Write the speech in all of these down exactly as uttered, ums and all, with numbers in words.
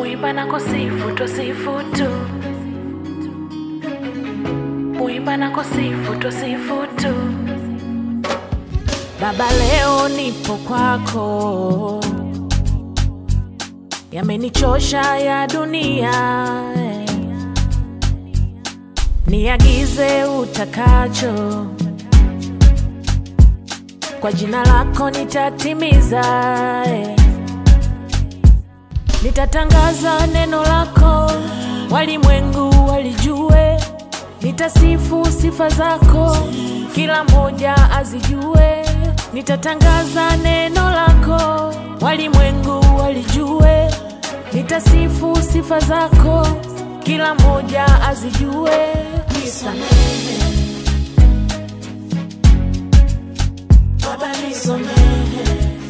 Muimba na kusifu tusifu tu, muimba na kusifu tusifu tu. Baba leo nipo kwako, yamenichosha ya dunia, niagize utakacho, kwa jina lako nitatimiza. Nitatangaza neno lako, walimwengu walijue. Nitasifu sifa zako, kila mmoja azijue. Nitatangaza neno lako, walimwengu walijue. Nitasifu sifa zako, kila mmoja azijue. Nisamehe Baba, nisamehe,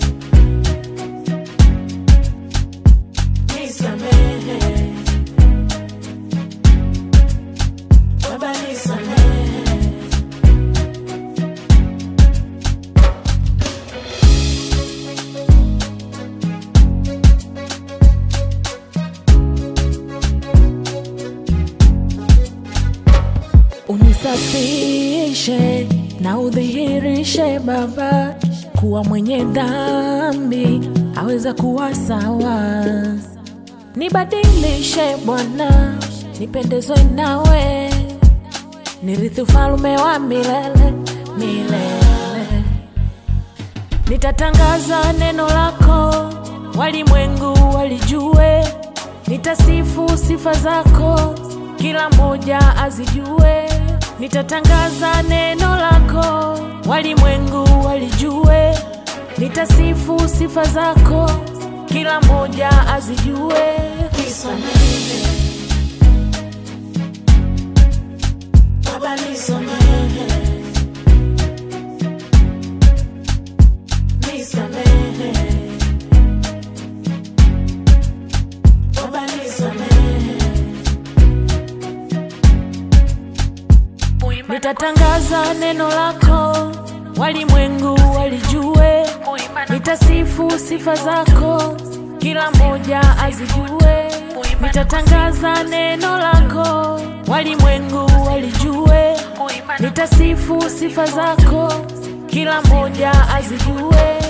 nisamehe Baba, nisamehe. Unisafishe na udhihirishe Baba, kuwa mwenye dhambi aweza kuwa sawa. Nibadilishe Bwana, nipendezwe nawe, nirithi ufalme wa milele milele. Nitatangaza neno lako, walimwengu walijue. Nitasifu sifa zako, kila mmoja azijue. Nitatangaza neno lako, walimwengu walijue. Nitasifu sifa zako, kila mmoja azijue. Nisamehe Baba, nisamehe, nisamehe Baba, nisamehe. Nitatangaza neno lako, walimwengu walijue. Nitasifu sifa zako, kila mmoja azijue. Nitatangaza neno lako, walimwengu walijue. Nitasifu sifa zako, kila mmoja azijue.